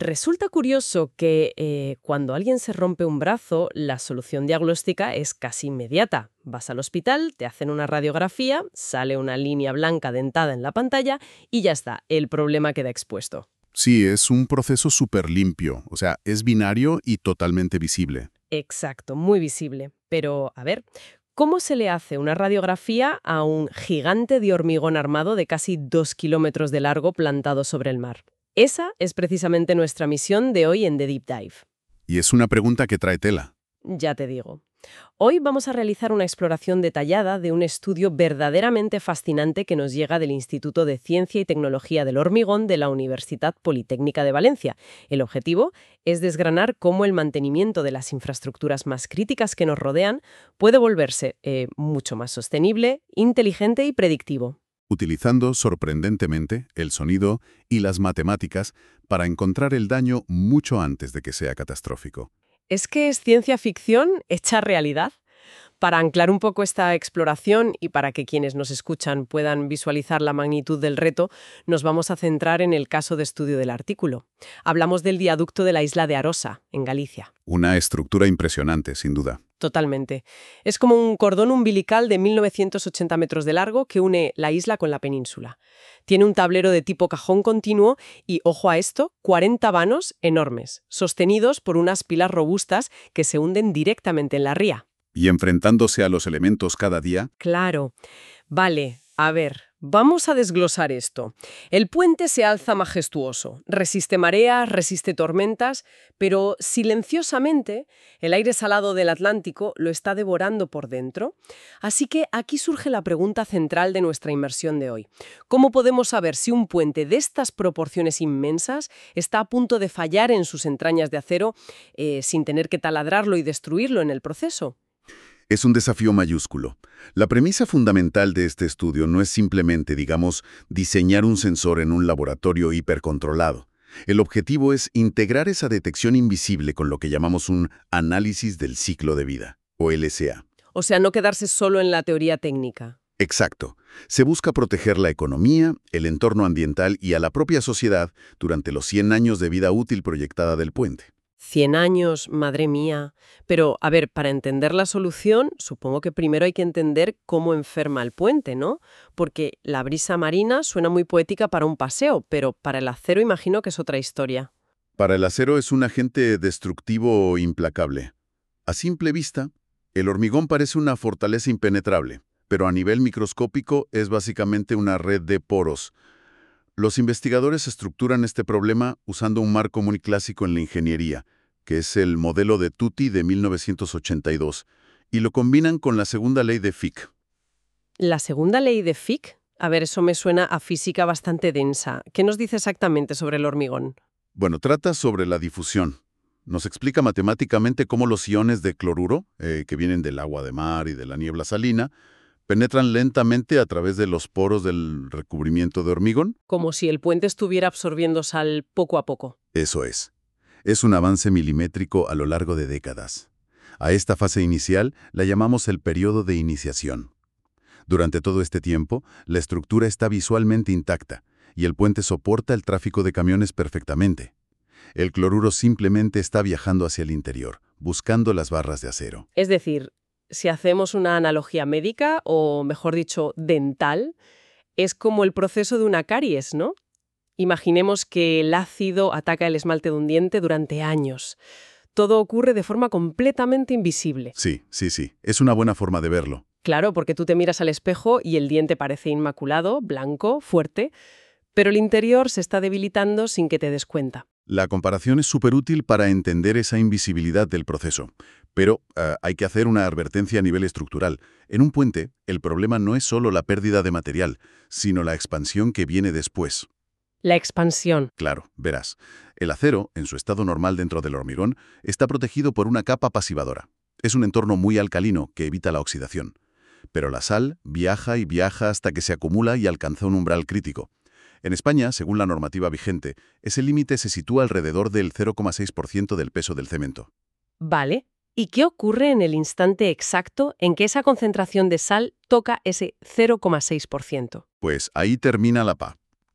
Resulta curioso que cuando alguien se rompe un brazo, la solución diagnóstica es casi inmediata. Vas al hospital, te hacen una radiografía, sale una línea blanca dentada en la pantalla y ya está, el problema queda expuesto. Sí, es un proceso súper limpio, o sea, es binario y totalmente visible. Exacto, muy visible. Pero, a ver, ¿cómo se le hace una radiografía a un gigante de hormigón armado de casi 2 kilómetros de largo plantado sobre el mar? Esa es precisamente nuestra misión de hoy en The Deep Dive. Y es una pregunta que trae tela. Ya te digo. Hoy vamos a realizar una exploración detallada de un estudio verdaderamente fascinante que nos llega del Instituto de Ciencia y Tecnología del Hormigón de la Universidad Politécnica de Valencia. El objetivo es desgranar cómo el mantenimiento de las infraestructuras más críticas que nos rodean puede volverse mucho más sostenible, inteligente y predictivo. Utilizando sorprendentemente el sonido y las matemáticas para encontrar el daño mucho antes de que sea catastrófico. ¿Es que es ciencia ficción hecha realidad? Para anclar un poco esta exploración y para que quienes nos escuchan puedan visualizar la magnitud del reto, nos vamos a centrar en el caso de estudio del artículo. Hablamos del viaducto de la isla de Arosa, en Galicia. Una estructura impresionante, sin duda. Totalmente. Es como un cordón umbilical de 1980 metros de largo que une la isla con la península. Tiene un tablero de tipo cajón continuo y, ojo a esto, 40 vanos enormes, sostenidos por unas pilas robustas que se hunden directamente en la ría. Y enfrentándose a los elementos cada día. Claro. Vale, a ver, vamos a desglosar esto. El puente se alza majestuoso, resiste mareas, resiste tormentas, pero silenciosamente el aire salado del Atlántico lo está devorando por dentro. Así que aquí surge la pregunta central de nuestra inmersión de hoy. ¿Cómo podemos saber si un puente de estas proporciones inmensas está a punto de fallar en sus entrañas de acero sin tener que taladrarlo y destruirlo en el proceso? Es un desafío mayúsculo. La premisa fundamental de este estudio no es simplemente, digamos, diseñar un sensor en un laboratorio hipercontrolado. El objetivo es integrar esa detección invisible con lo que llamamos un análisis del ciclo de vida, o LCA. O sea, no quedarse solo en la teoría técnica. Exacto. Se busca proteger la economía, el entorno ambiental y a la propia sociedad durante los 100 años de vida útil proyectada del puente. 100 años, madre mía. Pero, a ver, para entender la solución, supongo que primero hay que entender cómo enferma el puente, ¿no? Porque la brisa marina suena muy poética para un paseo, pero para el acero imagino que es otra historia. Para el acero es un agente destructivo implacable. A simple vista, el hormigón parece una fortaleza impenetrable, pero a nivel microscópico es básicamente una red de poros. Los investigadores estructuran este problema usando un marco muy clásico en la ingeniería, que es el modelo de Tutti de 1982, y lo combinan con la segunda ley de Fick. ¿La segunda ley de Fick? A ver, eso me suena a física bastante densa. ¿Qué nos dice exactamente sobre el hormigón? Bueno, trata sobre la difusión. Nos explica matemáticamente cómo los iones de cloruro, que vienen del agua de mar y de la niebla salina, penetran lentamente a través de los poros del recubrimiento de hormigón. Como si el puente estuviera absorbiendo sal poco a poco. Eso es. Es un avance milimétrico a lo largo de décadas. A esta fase inicial la llamamos el periodo de iniciación. Durante todo este tiempo, la estructura está visualmente intacta y el puente soporta el tráfico de camiones perfectamente. El cloruro simplemente está viajando hacia el interior, buscando las barras de acero. Es decir, si hacemos una analogía médica, o mejor dicho, dental, es como el proceso de una caries, ¿no? Imaginemos que el ácido ataca el esmalte de un diente durante años. Todo ocurre de forma completamente invisible. Sí. Es una buena forma de verlo. Claro, porque tú te miras al espejo y el diente parece inmaculado, blanco, fuerte, pero el interior se está debilitando sin que te des cuenta. La comparación es súper útil para entender esa invisibilidad del proceso. Pero hay que hacer una advertencia a nivel estructural. En un puente, el problema no es solo la pérdida de material, sino la expansión que viene después. La expansión. Claro, verás. El acero, en su estado normal dentro del hormigón, está protegido por una capa pasivadora. Es un entorno muy alcalino que evita la oxidación. Pero la sal viaja y viaja hasta que se acumula y alcanza un umbral crítico. En España, según la normativa vigente, ese límite se sitúa alrededor del 0,6% del peso del cemento. Vale. ¿Y qué ocurre en el instante exacto en que esa concentración de sal toca ese 0,6%? Pues ahí termina la PA.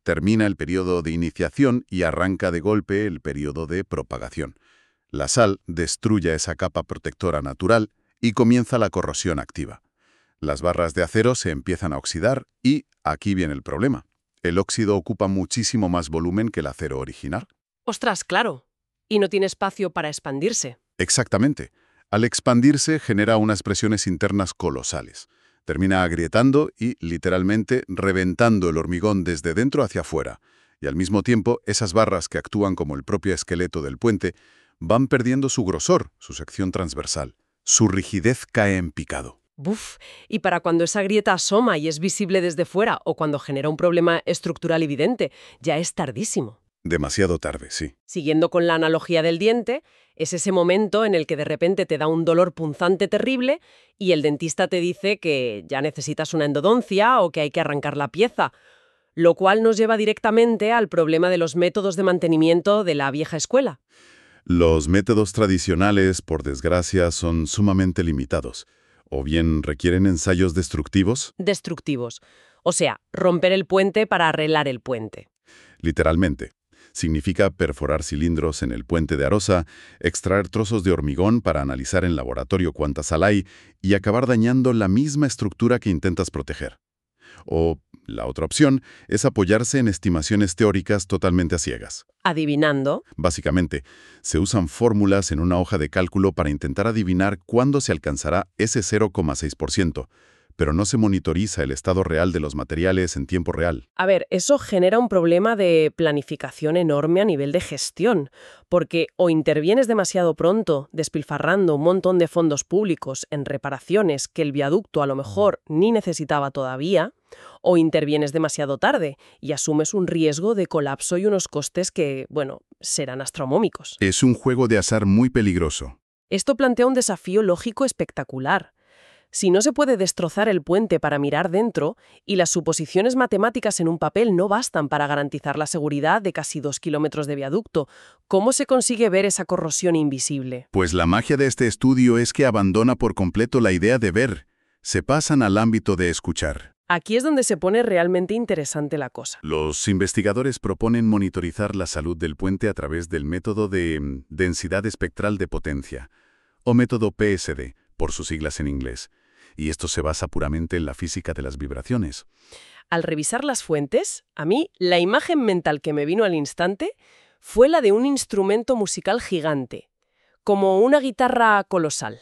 termina el periodo de iniciación y arranca de golpe el periodo de propagación. La sal destruye esa capa protectora natural y comienza la corrosión activa. Las barras de acero se empiezan a oxidar y aquí viene el problema. El óxido ocupa muchísimo más volumen que el acero original. Ostras, claro. Y no tiene espacio para expandirse. Exactamente. Al expandirse genera unas presiones internas colosales. Termina agrietando y, literalmente, reventando el hormigón desde dentro hacia afuera. Y al mismo tiempo, esas barras que actúan como el propio esqueleto del puente van perdiendo su grosor, su sección transversal. Su rigidez cae en picado. Buf, y para cuando esa grieta asoma y es visible desde fuera o cuando genera un problema estructural evidente, ya es tardísimo. Demasiado tarde, sí. Siguiendo con la analogía del diente, es ese momento en el que de repente te da un dolor punzante terrible y el dentista te dice que ya necesitas una endodoncia o que hay que arrancar la pieza, lo cual nos lleva directamente al problema de los métodos de mantenimiento de la vieja escuela. Los métodos tradicionales, por desgracia, son sumamente limitados. O bien requieren ensayos destructivos, Destructivos. O sea, romper el puente para arreglar el puente. literalmente. Significa perforar cilindros en el puente de Arosa, extraer trozos de hormigón para analizar en laboratorio cuánta sal hay y acabar dañando la misma estructura que intentas proteger. O la otra opción es apoyarse en estimaciones teóricas totalmente a ciegas. Adivinando. Básicamente, se usan fórmulas en una hoja de cálculo para intentar adivinar cuándo se alcanzará ese 0,6%, pero no se monitoriza el estado real de los materiales en tiempo real. A ver, eso genera un problema de planificación enorme a nivel de gestión, porque o intervienes demasiado pronto, despilfarrando un montón de fondos públicos en reparaciones que el viaducto a lo mejor ni necesitaba todavía, o intervienes demasiado tarde y asumes un riesgo de colapso y unos costes que, bueno, serán astronómicos. Es un juego de azar muy peligroso. Esto plantea un desafío lógico espectacular. Si no se puede destrozar el puente para mirar dentro y las suposiciones matemáticas en un papel no bastan para garantizar la seguridad de casi 2 kilómetros de viaducto, ¿cómo se consigue ver esa corrosión invisible? Pues la magia de este estudio es que abandona por completo la idea de ver. Se pasan al ámbito de escuchar. Aquí es donde se pone realmente interesante la cosa. Los investigadores proponen monitorizar la salud del puente a través del método de densidad espectral de potencia, o método PSD, por sus siglas en inglés. Y esto se basa puramente en la física de las vibraciones. Al revisar las fuentes, a mí la imagen mental que me vino al instante fue la de un instrumento musical gigante, como una guitarra colosal.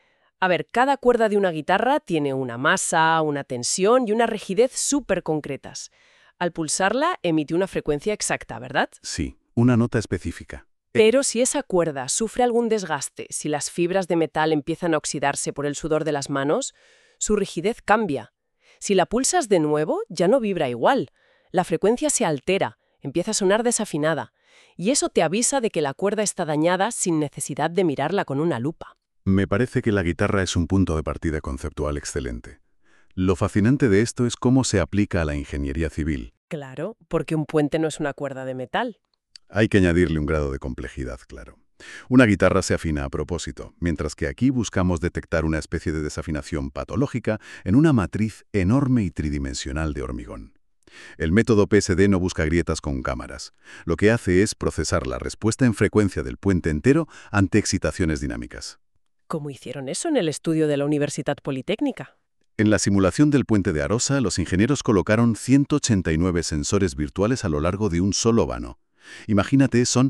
A ver, cada cuerda de una guitarra tiene una masa, una tensión y una rigidez súper concretas. Al pulsarla emite una frecuencia exacta, ¿verdad? Sí, una nota específica. Pero si esa cuerda sufre algún desgaste, si las fibras de metal empiezan a oxidarse por el sudor de las manos, su rigidez cambia. Si la pulsas de nuevo, ya no vibra igual. La frecuencia se altera, empieza a sonar desafinada. Y eso te avisa de que la cuerda está dañada sin necesidad de mirarla con una lupa. Me parece que la guitarra es un punto de partida conceptual excelente. Lo fascinante de esto es cómo se aplica a la ingeniería civil. Claro, porque un puente no es una cuerda de metal. Hay que añadirle un grado de complejidad, claro. Una guitarra se afina a propósito, mientras que aquí buscamos detectar una especie de desafinación patológica en una matriz enorme y tridimensional de hormigón. El método PSD no busca grietas con cámaras. Lo que hace es procesar la respuesta en frecuencia del puente entero ante excitaciones dinámicas. ¿Cómo hicieron eso en el estudio de la Universitat Politécnica? En la simulación del puente de Arosa, los ingenieros colocaron 189 sensores virtuales a lo largo de un solo vano. Imagínate, son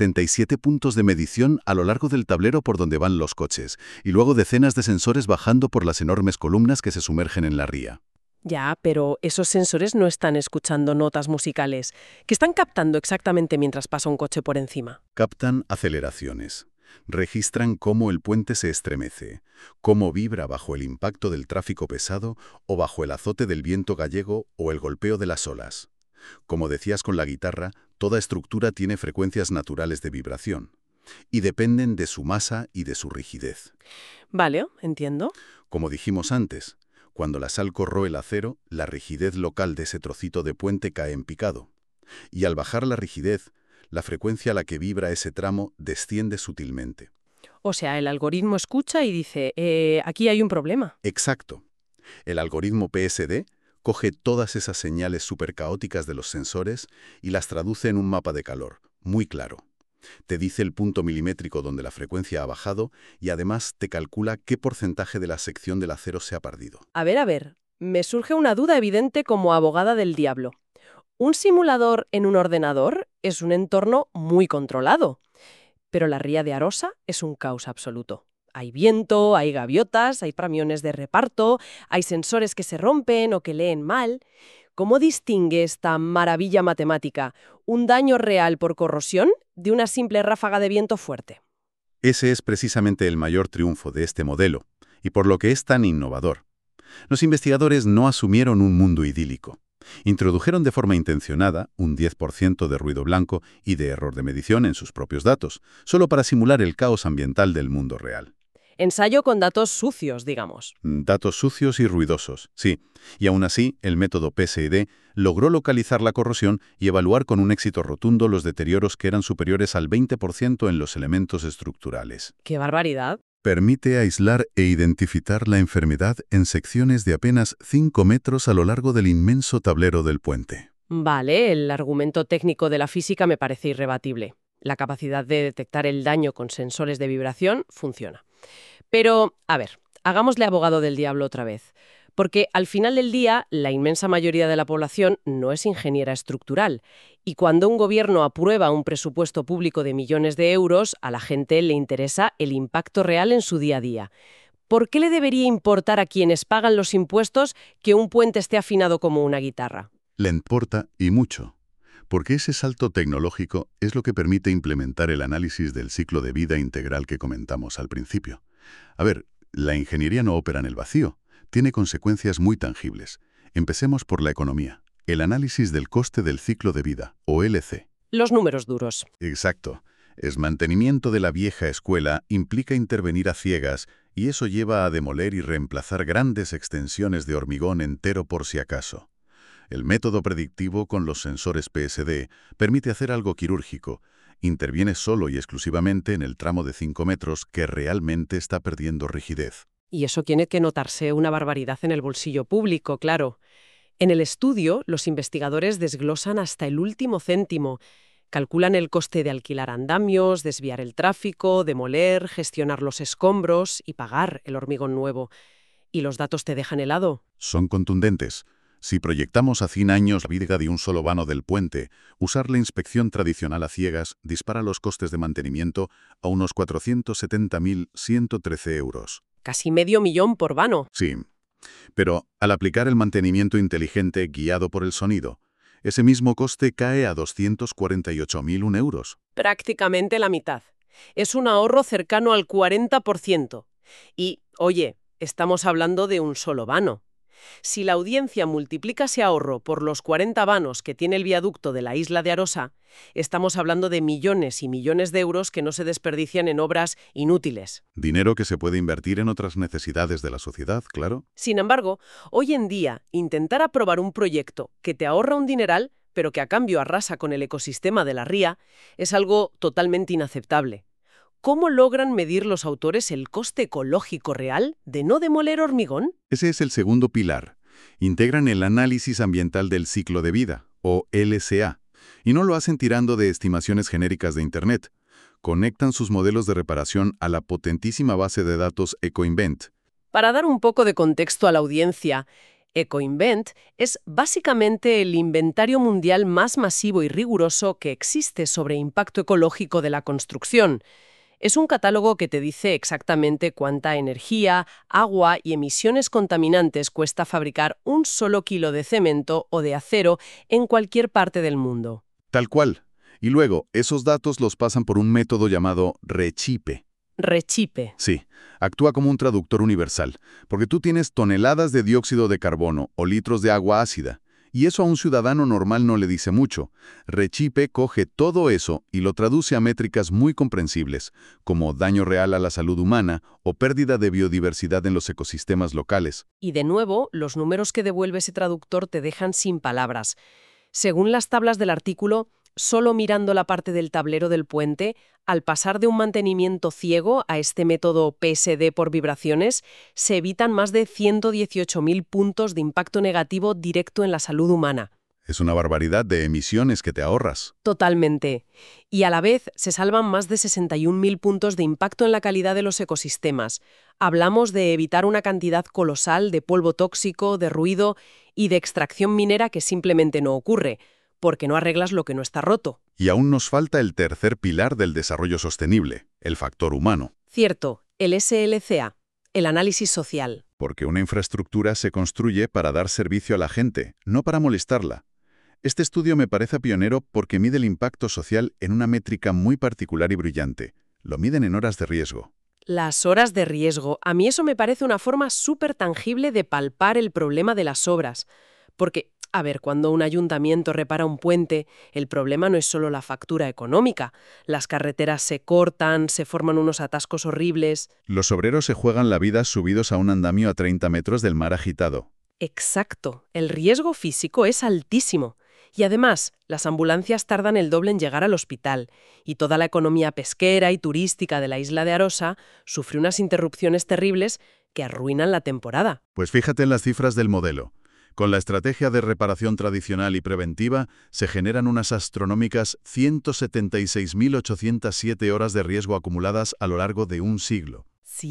77 puntos de medición a lo largo del tablero por donde van los coches, y luego decenas de sensores bajando por las enormes columnas que se sumergen en la ría. Ya, pero esos sensores no están escuchando notas musicales. ¿Qué están captando exactamente mientras pasa un coche por encima? Captan aceleraciones. Registran cómo el puente se estremece, cómo vibra bajo el impacto del tráfico pesado o bajo el azote del viento gallego o el golpeo de las olas. Como decías con la guitarra, toda estructura tiene frecuencias naturales de vibración y dependen de su masa y de su rigidez. Vale, entiendo. Como dijimos antes, cuando la sal corroe el acero, la rigidez local de ese trocito de puente cae en picado. Y al bajar la rigidez, la frecuencia a la que vibra ese tramo desciende sutilmente. O sea, el algoritmo escucha y dice, aquí hay un problema. Exacto. El algoritmo PSD coge todas esas señales supercaóticas de los sensores y las traduce en un mapa de calor, muy claro. Te dice el punto milimétrico donde la frecuencia ha bajado y además te calcula qué porcentaje de la sección del acero se ha perdido. A ver, me surge una duda evidente como abogada del diablo. Un simulador en un ordenador es un entorno muy controlado, pero la ría de Arosa es un caos absoluto. Hay viento, hay gaviotas, hay camiones de reparto, hay sensores que se rompen o que leen mal. ¿Cómo distingue esta maravilla matemática un daño real por corrosión de una simple ráfaga de viento fuerte? Ese es precisamente el mayor triunfo de este modelo, y por lo que es tan innovador. Los investigadores no asumieron un mundo idílico. Introdujeron de forma intencionada un 10% de ruido blanco y de error de medición en sus propios datos, solo para simular el caos ambiental del mundo real. Ensayo con datos sucios, digamos. Datos sucios y ruidosos, sí. Y aún así, el método PSD logró localizar la corrosión y evaluar con un éxito rotundo los deterioros que eran superiores al 20% en los elementos estructurales. ¡Qué barbaridad! Permite aislar e identificar la enfermedad en secciones de apenas 5 metros a lo largo del inmenso tablero del puente. Vale, el argumento técnico de la física me parece irrebatible. La capacidad de detectar el daño con sensores de vibración funciona. Pero, a ver, hagámosle abogado del diablo otra vez. Porque al final del día, la inmensa mayoría de la población no es ingeniera estructural. Y cuando un gobierno aprueba un presupuesto público de millones de euros, a la gente le interesa el impacto real en su día a día. ¿Por qué le debería importar a quienes pagan los impuestos que un puente esté afinado como una guitarra? Le importa y mucho, porque ese salto tecnológico es lo que permite implementar el análisis del ciclo de vida integral que comentamos al principio. A ver, la ingeniería no opera en el vacío, tiene consecuencias muy tangibles. Empecemos por la economía. El análisis del coste del ciclo de vida, o LC. Los números duros. Exacto. El mantenimiento de la vieja escuela implica intervenir a ciegas y eso lleva a demoler y reemplazar grandes extensiones de hormigón entero por si acaso. El método predictivo con los sensores PSD permite hacer algo quirúrgico. Interviene solo y exclusivamente en el tramo de 5 metros que realmente está perdiendo rigidez. Y eso tiene que notarse una barbaridad en el bolsillo público, claro. En el estudio, los investigadores desglosan hasta el último céntimo. Calculan el coste de alquilar andamios, desviar el tráfico, demoler, gestionar los escombros y pagar el hormigón nuevo. ¿Y los datos te dejan helado? Son contundentes. Si proyectamos a 100 años la vida de un solo vano del puente, usar la inspección tradicional a ciegas dispara los costes de mantenimiento a unos 470.113 euros. Casi medio millón por vano. Sí, pero al aplicar el mantenimiento inteligente guiado por el sonido, ese mismo coste cae a 248.001 euros. Prácticamente la mitad. Es un ahorro cercano al 40%. Y, oye, estamos hablando de un solo vano. Si la audiencia multiplica ese ahorro por los 40 vanos que tiene el viaducto de la isla de Arosa, estamos hablando de millones y millones de euros que no se desperdician en obras inútiles. Dinero que se puede invertir en otras necesidades de la sociedad, claro. Sin embargo, hoy en día, intentar aprobar un proyecto que te ahorra un dineral, pero que a cambio arrasa con el ecosistema de la ría, es algo totalmente inaceptable. ¿Cómo logran medir los autores el coste ecológico real de no demoler hormigón? Ese es el segundo pilar. Integran el análisis ambiental del ciclo de vida, o LCA, y no lo hacen tirando de estimaciones genéricas de Internet. Conectan sus modelos de reparación a la potentísima base de datos EcoInvent. Para dar un poco de contexto a la audiencia, EcoInvent es básicamente el inventario mundial más masivo y riguroso que existe sobre impacto ecológico de la construcción. Es un catálogo que te dice exactamente cuánta energía, agua y emisiones contaminantes cuesta fabricar un solo kilo de cemento o de acero en cualquier parte del mundo. Tal cual. Y luego, esos datos los pasan por un método llamado RECHIPE. RECHIPE. Sí, actúa como un traductor universal, porque tú tienes toneladas de dióxido de carbono o litros de agua ácida. Y eso a un ciudadano normal no le dice mucho. RECHIPE coge todo eso y lo traduce a métricas muy comprensibles, como daño real a la salud humana o pérdida de biodiversidad en los ecosistemas locales. Y de nuevo, los números que devuelve ese traductor te dejan sin palabras. Según las tablas del artículo, solo mirando la parte del tablero del puente, al pasar de un mantenimiento ciego a este método PSD por vibraciones, se evitan más de 118.000 puntos de impacto negativo directo en la salud humana. Es una barbaridad de emisiones que te ahorras. Totalmente. Y a la vez se salvan más de 61.000 puntos de impacto en la calidad de los ecosistemas. Hablamos de evitar una cantidad colosal de polvo tóxico, de ruido y de extracción minera que simplemente no ocurre, porque no arreglas lo que no está roto. Y aún nos falta el tercer pilar del desarrollo sostenible, el factor humano. Cierto, el SLCA, el análisis social. Porque una infraestructura se construye para dar servicio a la gente, no para molestarla. Este estudio me parece pionero porque mide el impacto social en una métrica muy particular y brillante. Lo miden en horas de riesgo. Las horas de riesgo. A mí eso me parece una forma súper tangible de palpar el problema de las obras. Porque, a ver, cuando un ayuntamiento repara un puente, el problema no es solo la factura económica. Las carreteras se cortan, se forman unos atascos horribles. Los obreros se juegan la vida subidos a un andamio a 30 metros del mar agitado. Exacto. El riesgo físico es altísimo. Y además, las ambulancias tardan el doble en llegar al hospital, y toda la economía pesquera y turística de la isla de Arosa sufre unas interrupciones terribles que arruinan la temporada. Pues fíjate en las cifras del modelo. Con la estrategia de reparación tradicional y preventiva, se generan unas astronómicas 176.807 horas de riesgo acumuladas a lo largo de un siglo.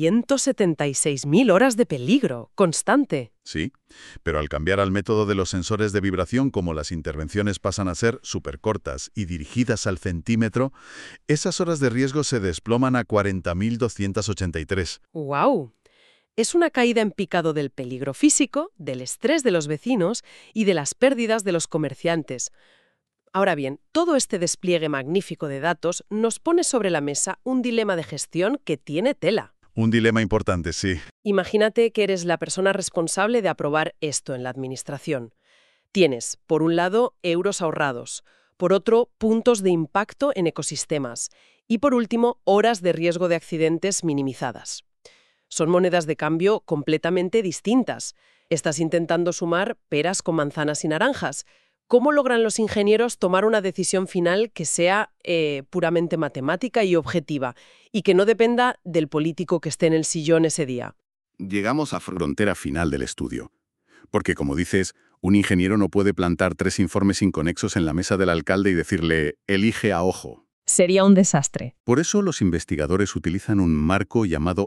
176.000 horas de peligro, constante. Sí, pero al cambiar al método de los sensores de vibración, como las intervenciones pasan a ser supercortas y dirigidas al centímetro, esas horas de riesgo se desploman a 40.283. ¡Guau! Es una caída en picado del peligro físico, del estrés de los vecinos y de las pérdidas de los comerciantes. Ahora bien, todo este despliegue magnífico de datos nos pone sobre la mesa un dilema de gestión que tiene tela. Un dilema importante, sí. Imagínate que eres la persona responsable de aprobar esto en la administración. Tienes, por un lado, euros ahorrados, por otro, puntos de impacto en ecosistemas y, por último, horas de riesgo de accidentes minimizadas. Son monedas de cambio completamente distintas. Estás intentando sumar peras con manzanas y naranjas. ¿Cómo logran los ingenieros tomar una decisión final que sea puramente matemática y objetiva y que no dependa del político que esté en el sillón ese día? Llegamos a frontera final del estudio. Porque, como dices, un ingeniero no puede plantar 3 informes inconexos en la mesa del alcalde y decirle, elige a ojo. Sería un desastre. Por eso los investigadores utilizan un marco llamado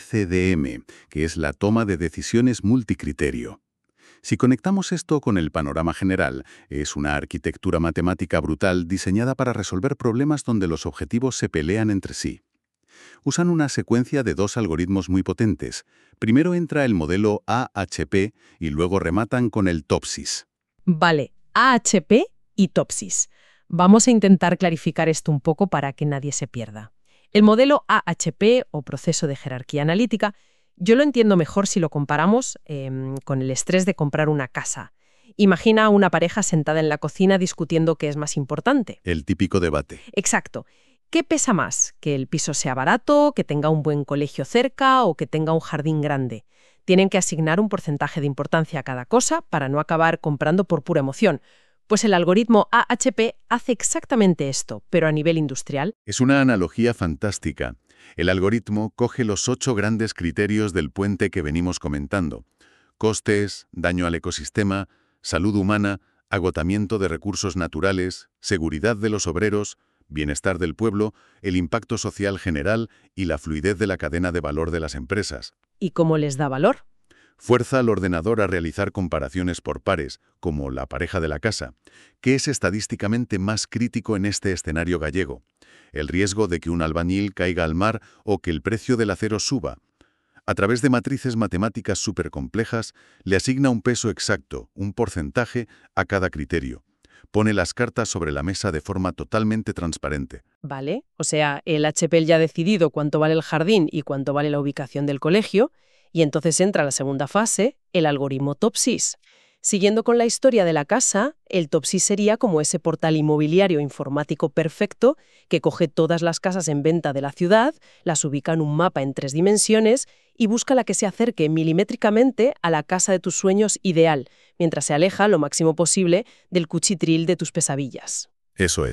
MCDM, que es la toma de decisiones multicriterio. Si conectamos esto con el panorama general, es una arquitectura matemática brutal diseñada para resolver problemas donde los objetivos se pelean entre sí. Usan una secuencia de 2 algoritmos muy potentes. Primero entra el modelo AHP y luego rematan con el TOPSIS. Vale, AHP y TOPSIS. Vamos a intentar clarificar esto un poco para que nadie se pierda. El modelo AHP, o proceso de jerarquía analítica, yo lo entiendo mejor si lo comparamos con el estrés de comprar una casa. Imagina a una pareja sentada en la cocina discutiendo qué es más importante. El típico debate. Exacto. ¿Qué pesa más? ¿Que el piso sea barato, que tenga un buen colegio cerca o que tenga un jardín grande? Tienen que asignar un porcentaje de importancia a cada cosa para no acabar comprando por pura emoción. Pues el algoritmo AHP hace exactamente esto, pero a nivel industrial. Es una analogía fantástica. El algoritmo coge los 8 grandes criterios del puente que venimos comentando. Costes, daño al ecosistema, salud humana, agotamiento de recursos naturales, seguridad de los obreros, bienestar del pueblo, el impacto social general y la fluidez de la cadena de valor de las empresas. ¿Y cómo les da valor? Fuerza al ordenador a realizar comparaciones por pares, como la pareja de la casa. ¿Qué es estadísticamente más crítico en este escenario gallego? El riesgo de que un albañil caiga al mar o que el precio del acero suba. A través de matrices matemáticas supercomplejas, le asigna un peso exacto, un porcentaje, a cada criterio. Pone las cartas sobre la mesa de forma totalmente transparente. Vale, o sea, el HP ya ha decidido cuánto vale el jardín y cuánto vale la ubicación del colegio, y entonces entra la segunda fase, el algoritmo TOPSIS. Siguiendo con la historia de la casa, el TOPSIS sería como ese portal inmobiliario informático perfecto que coge todas las casas en venta de la ciudad, las ubica en un mapa en 3 dimensiones y busca la que se acerque milimétricamente a la casa de tus sueños ideal, mientras se aleja lo máximo posible del cuchitril de tus pesadillas. Eso es.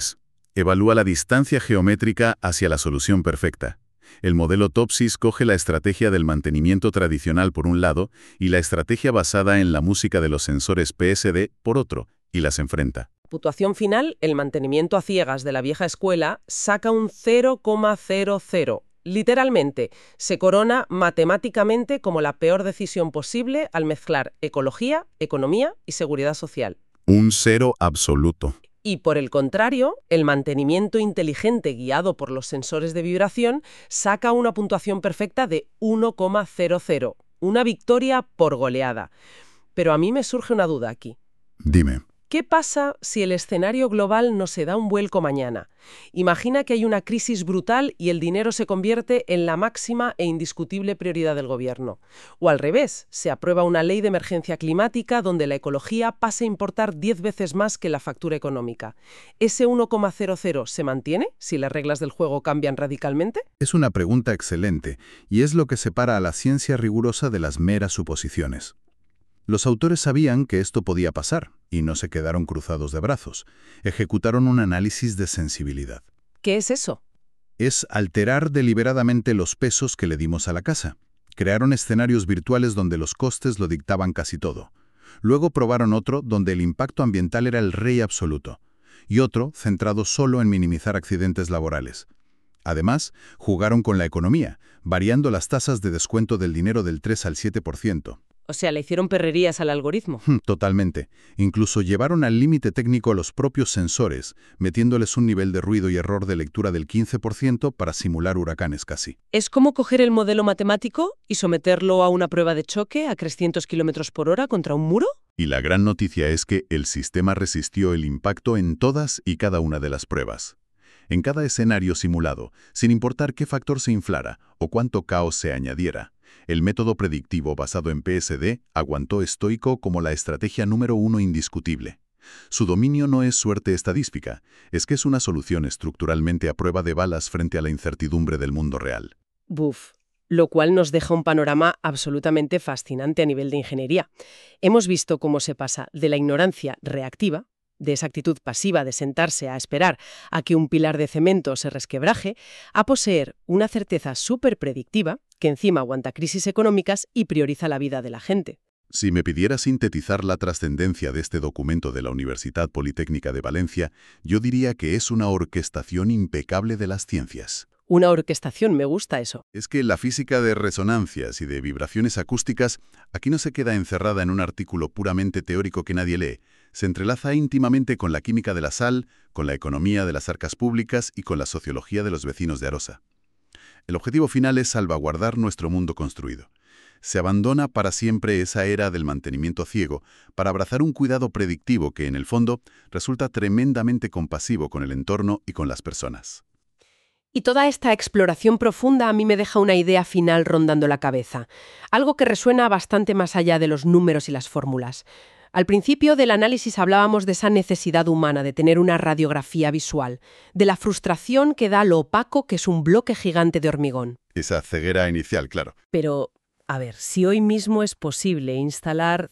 Evalúa la distancia geométrica hacia la solución perfecta. El modelo Topsys coge la estrategia del mantenimiento tradicional por un lado y la estrategia basada en la música de los sensores PSD por otro, y las enfrenta. Puntuación final, el mantenimiento a ciegas de la vieja escuela saca un 0,00. Literalmente, se corona matemáticamente como la peor decisión posible al mezclar ecología, economía y seguridad social. Un 0 absoluto. Y por el contrario, el mantenimiento inteligente guiado por los sensores de vibración saca una puntuación perfecta de 1,00. Una victoria por goleada. Pero a mí me surge una duda aquí. Dime. ¿Qué pasa si el escenario global no se da un vuelco mañana? Imagina que hay una crisis brutal y el dinero se convierte en la máxima e indiscutible prioridad del gobierno. O al revés, se aprueba una ley de emergencia climática donde la ecología pase a importar 10 veces más que la factura económica. ¿Ese 1,00 se mantiene si las reglas del juego cambian radicalmente? Es una pregunta excelente, y es lo que separa a la ciencia rigurosa de las meras suposiciones. Los autores sabían que esto podía pasar, y no se quedaron cruzados de brazos. Ejecutaron un análisis de sensibilidad. ¿Qué es eso? Es alterar deliberadamente los pesos que le dimos a la casa. Crearon escenarios virtuales donde los costes lo dictaban casi todo. Luego probaron otro donde el impacto ambiental era el rey absoluto, y otro centrado solo en minimizar accidentes laborales. Además, jugaron con la economía, variando las tasas de descuento del dinero del 3 al 7%. O sea, le hicieron perrerías al algoritmo. Totalmente. Incluso llevaron al límite técnico a los propios sensores, metiéndoles un nivel de ruido y error de lectura del 15% para simular huracanes casi. Es como coger el modelo matemático y someterlo a una prueba de choque a 300 km/h contra un muro. Y la gran noticia es que el sistema resistió el impacto en todas y cada una de las pruebas. En cada escenario simulado, sin importar qué factor se inflara o cuánto caos se añadiera, el método predictivo basado en PSD aguantó estoico como la estrategia número 1 indiscutible. Su dominio no es suerte estadística, es que es una solución estructuralmente a prueba de balas frente a la incertidumbre del mundo real. Buf. Lo cual nos deja un panorama absolutamente fascinante a nivel de ingeniería. Hemos visto cómo se pasa de la ignorancia reactiva, de esa actitud pasiva de sentarse a esperar a que un pilar de cemento se resquebraje, a poseer una certeza súper predictiva que encima aguanta crisis económicas y prioriza la vida de la gente. Si me pidiera sintetizar la trascendencia de este documento de la Universidad Politécnica de Valencia, yo diría que es una orquestación impecable de las ciencias. Una orquestación, me gusta eso. Es que la física de resonancias y de vibraciones acústicas aquí no se queda encerrada en un artículo puramente teórico que nadie lee. Se entrelaza íntimamente con la química de la sal, con la economía de las arcas públicas y con la sociología de los vecinos de Arosa. El objetivo final es salvaguardar nuestro mundo construido. Se abandona para siempre esa era del mantenimiento ciego para abrazar un cuidado predictivo que, en el fondo, resulta tremendamente compasivo con el entorno y con las personas. Y toda esta exploración profunda a mí me deja una idea final rondando la cabeza, algo que resuena bastante más allá de los números y las fórmulas. Al principio del análisis hablábamos de esa necesidad humana de tener una radiografía visual, de la frustración que da lo opaco que es un bloque gigante de hormigón. Esa ceguera inicial, claro. Pero, a ver, si hoy mismo es posible instalar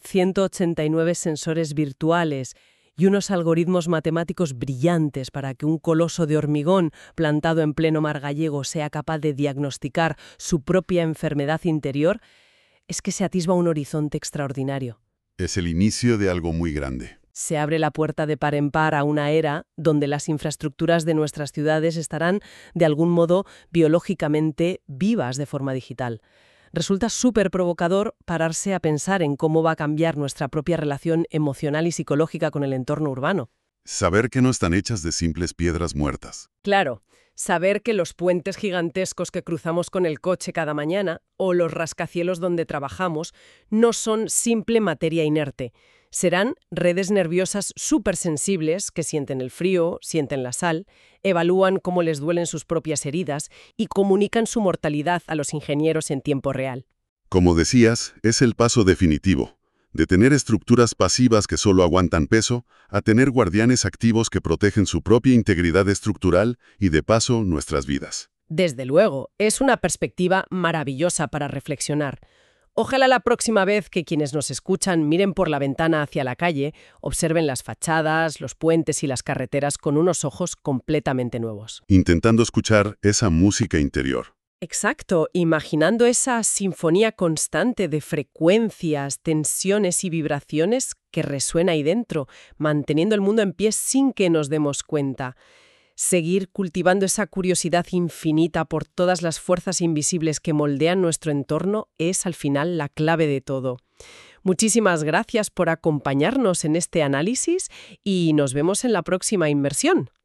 189 sensores virtuales y unos algoritmos matemáticos brillantes para que un coloso de hormigón plantado en pleno mar gallego sea capaz de diagnosticar su propia enfermedad interior, es que se atisba un horizonte extraordinario. Es el inicio de algo muy grande. Se abre la puerta de par en par a una era donde las infraestructuras de nuestras ciudades estarán, de algún modo, biológicamente vivas de forma digital. Resulta súper provocador pararse a pensar en cómo va a cambiar nuestra propia relación emocional y psicológica con el entorno urbano. Saber que no están hechas de simples piedras muertas. Claro, saber que los puentes gigantescos que cruzamos con el coche cada mañana o los rascacielos donde trabajamos no son simple materia inerte. Serán redes nerviosas supersensibles que sienten el frío, sienten la sal, evalúan cómo les duelen sus propias heridas y comunican su mortalidad a los ingenieros en tiempo real. Como decías, es el paso definitivo. De tener estructuras pasivas que solo aguantan peso, a tener guardianes activos que protegen su propia integridad estructural y, de paso, nuestras vidas. Desde luego, es una perspectiva maravillosa para reflexionar. Ojalá la próxima vez que quienes nos escuchan miren por la ventana hacia la calle, observen las fachadas, los puentes y las carreteras con unos ojos completamente nuevos. Intentando escuchar esa música interior. Exacto, imaginando esa sinfonía constante de frecuencias, tensiones y vibraciones que resuena ahí dentro, manteniendo el mundo en pie sin que nos demos cuenta. Seguir cultivando esa curiosidad infinita por todas las fuerzas invisibles que moldean nuestro entorno es al final la clave de todo. Muchísimas gracias por acompañarnos en este análisis y nos vemos en la próxima inmersión.